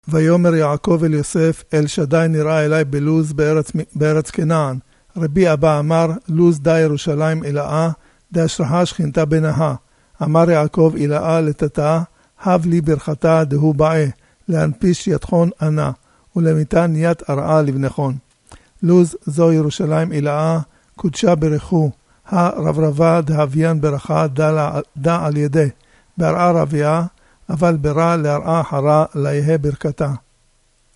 ויאמר יעקב אל יוסף, אל שדי נראה אלי בלוז בארץ כנען. רבי אבא אמר, לוז דה ירושלים אלאה, דה אשרחה שכינתה בנאה. אמר יעקב אלאה לתתה, הב לי ברכתה דהו באה, להנפיש יתחון ענה, ולמיתן ית ארעה לבנכון. לוז זו ירושלים אלאה, קודשה ברכו, הרברבה דהביין ברכה דע על ידי, בהרעה רביעה, אבל ברע להרעה חרה, לה יהא ברכתה.